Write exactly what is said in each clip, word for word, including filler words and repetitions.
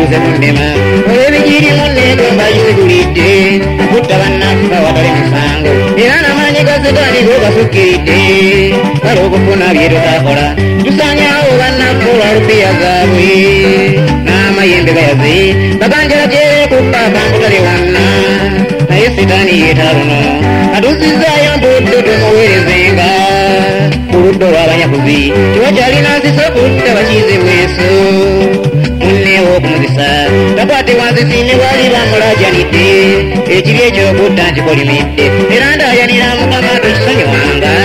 tuze kundema olw'ebigiri munneeko mbagisigulidde kutta bannaffe awatali misango era n'amaanyi ga setaani go gasukkiridde kale okufuna bye tutakola tusaanyawo bannaffe olwa lupiya zaabwe n'amayembe gayaze baganjala gyere kuppa akambutale wonna naye setaani yeetaluno atusizzaayo mpuddo tumuweerezenga ku ludda olw'abanyakuzi tewakyalina nsisa kutta bakize bweso munneewo okumuzisa takwatibwa nzisi ne bwali bamulajanidde ekibi ekyokutta nkikolimidde era ndaayanira mukama tukisonyiwanga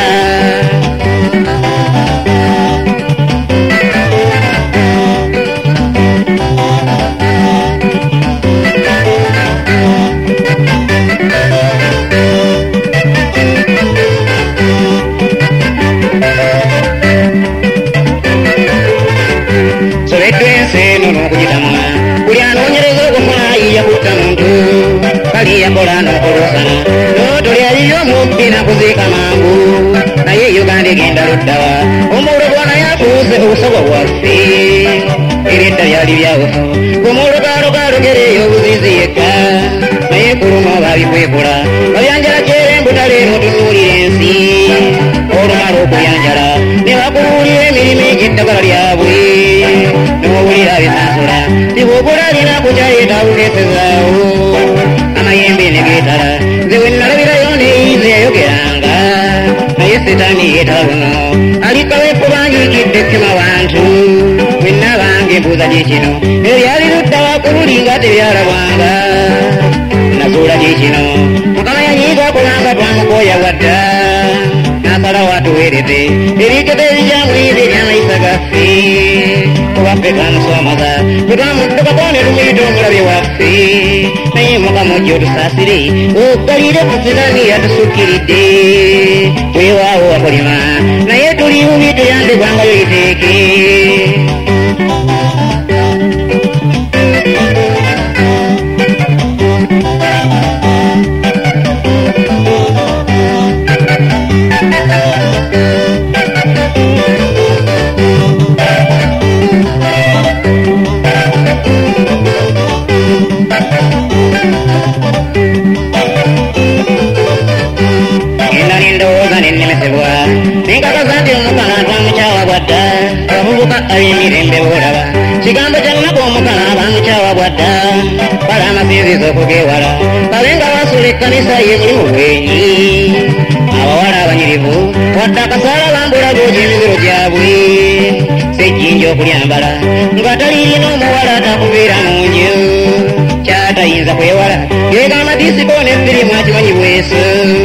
n'okugitama buli anoonyereza okufaayiya kutta muntu kali yakola n'okolosana n'otoli aliri omubbi nakuziika mangu naye uganda egenda luddawa omulogwa naye atuuze obusogo bwaffe ebyedda byali byabufu omulogaalogaalogera eyo obuzizi yekka naye kuluma baabikwekola babyanjala kyera embutale n'otunuulira ensi olumala okubyanjala ne bakubuulira emirimu egy'eddagala lyabwe n'owulira bisansula tibwogula alina kukyaleeta bukeesezaawo amayembe ne geetala nze we nalabirayo neyize yayogeranga naye setaani yeetala luno alikawo ekubanjikidde ekkema bantu mwenna bange embuuza gyekino ebyali luddawa ku luli nga tebyalabwanga nazuula gyekino mukama yanyiiga kulanga twamukooya wadda nasalawo atuweereze ebikete ebijamwize ebyamayisa gaffe kubaffe twamusoomoza bwe twamuddukako ne tumuyita omulabe waffe naye mukama ojja otusaasire ogalire ku setaani yatusukkiridde weewaawo wakolima naye tuli bubi tuyambibwangayo liteeke ab'emirembe boolaba kigambo kyannako omukama abamukyawa bwadda bala amasinzizo okugewala babe nga basula ekkanisa ye mulimu bwenyi abawala abanyirivu wadde akasaala bambula gooja emiziro gyabwe sejjinja okulyambala nga talirina omuwala atakubeera mu nju kyatayinza kwewala geega amadisiko n'effirimu akimanyi bweso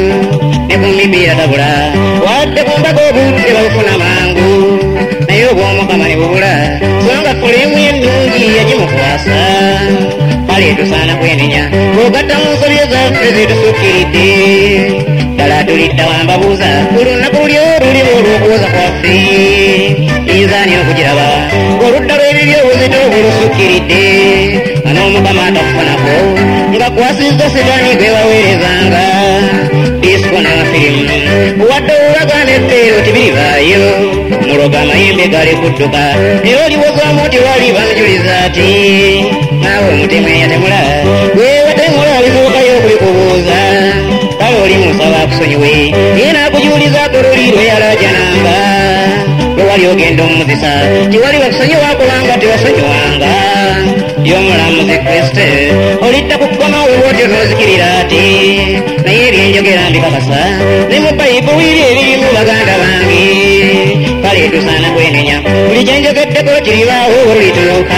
ne ku mipiira tabula wadde ku mbaga obudde babufuna mangu naye obw'omukama ne bubula kubanga fulemu ennungi yagimukwasa kale tusaana kwenenya bw'ogatta mu nsobi ezaffe zitusukkiridde ddala tulidda wambabuuza ku lunaku luli olulimu olw'okuwoza kwaffe miizaani okugiraba oludda lw'ebibyo obuzito bulusukkiridde nga n'omukama atakufunako nga kwasizza setaani gwe waweerezanga disiko n'amafirimu wadde obulaga n'effeero tibiribaayo muloga amayembe gali kudduka era oliwozamu oti wali bamujuliza ati naawe omutemu eyatemula gwe watemula bizuukayo okulikubuuza kale oli musaba akusonyiwe ye n'akujulizaako luli lwe yalajananga lwe wali ogenda omuzisa tiwali bakusonyiwa kubanga tewasonyiwanga y'omulamuzi kristo olidda ku kkoma webwotyo n'ozikirira ati naye ebyenjogera mbikakasa ne mu bayibuli ebirimu baganda bange kale tusaana kwenenya buli kyenjogeddeko kiribaawo olulituuka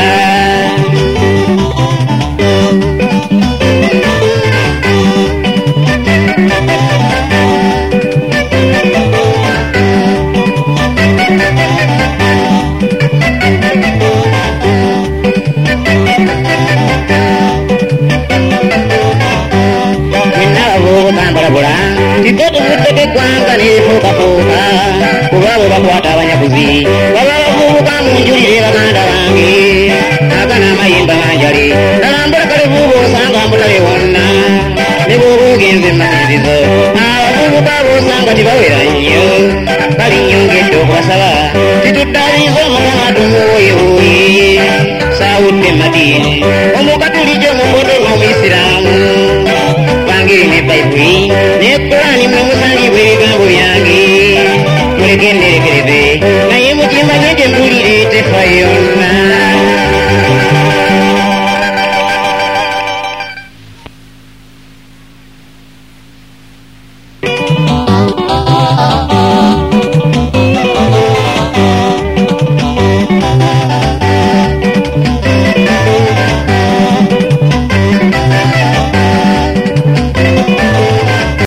eggwanga neefuukafuuka kuba abo bakwata abanyakuzi baba bavubuka mu njulire baganda bange agana amayimba manjali nalambula kale vuuba osanga mbulabe wonna ne bw'oba ogenze mumasinzizo abavubuka boosanga tibawera nnyo bali nnyongedde okubasaba tituddaabiriza omukama tumuwoyewooye awudde madini omukatulije mubodo n'omuyisiraamu bangiri ne bayibuli ne kurani mwe musangibwa ebigambo byange mulegenderekereze naye mukimanye gye mpulire tefayo